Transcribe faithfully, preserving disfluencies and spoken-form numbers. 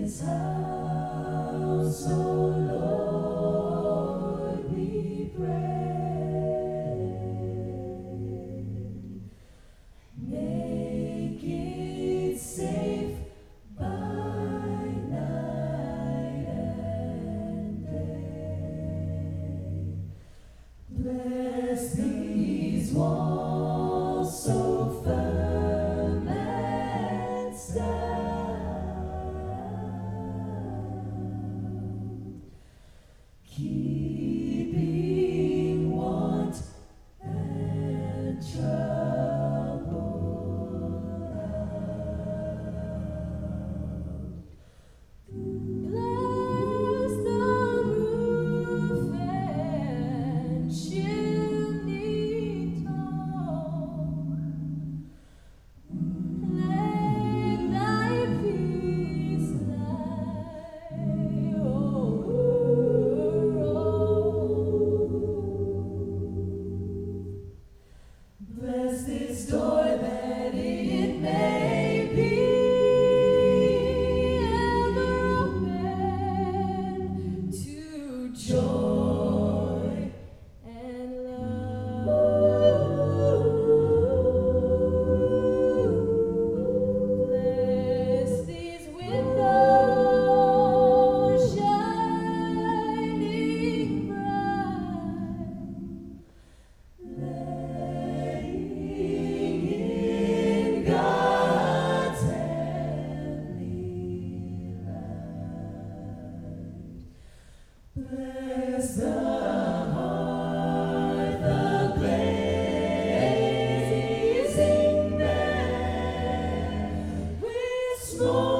His house, O Lord, we pray. Make it safe by night and day. Bless these walls so firm and stout, keeping want and trouble out. Bless the roof and chimney top. Let thy peace lie over all. Bless this door that it may be ever open to joy and love. Bless these windows shining bright, letting in God's heavenly light. Bless the hearth, the blazing there with smoke.